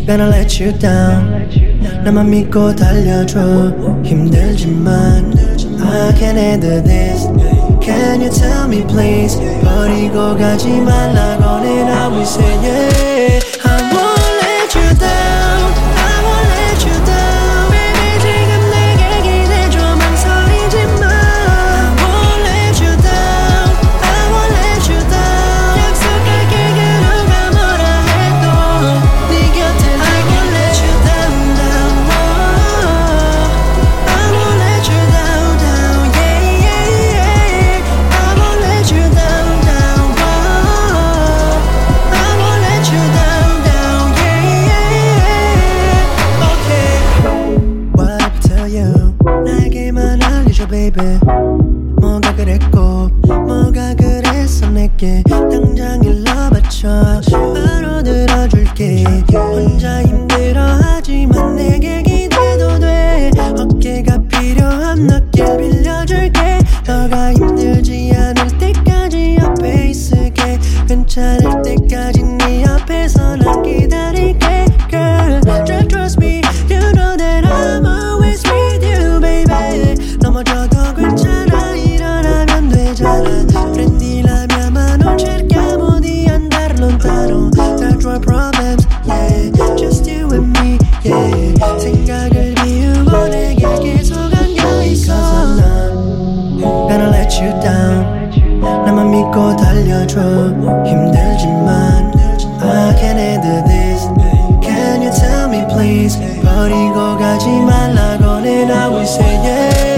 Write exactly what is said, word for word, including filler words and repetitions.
Gonna let you down. 나만 믿고 달려줘. 힘들지만 I can't handle this. Can you tell me please? 버리고 가지 말라고는 I will say yeah. I won't let you down. I won't let you down. Baby 지금 내게 기대줘 망설이지 마. I won't let you down. I won't let you down. 약속할게 그 누가 뭐라 해도 네 곁에 I won't let you down down. Oh, I won't let you down down. Yeah yeah yeah. I won't let you down down. Oh, I won't let you down down. Yeah yeah. Okay. What I tell you? 나에게만 알려줘 baby. 뭐가 그랬고 뭐가 그랬어 내게 당장 일러바쳐 바로 들어줄게. 혼자 힘들어하지만 내게 기대도 돼. 어깨가 필요한 너길 빌려줄게. 너가 힘들지 않을 때까지 옆에 있을게. 괜찮을 때까지 네 옆에서 난 기다릴게. Girl, just trust me. You know that I'm always with you, baby. 넘어져도 괜찮아. 일어나면 되잖아. Prendi la mia mano, cerchiamo di andar lontano dai tuoi problems, yeah. Just you and me, yeah. 생각을 비우고 내게 계속 안겨있어. Cause I'm not gonna let you down. 나만 믿고 달려줘. 힘들지만 I can't handle this. Can you tell me please? 버리고 가지 말라고는 I will say yeah.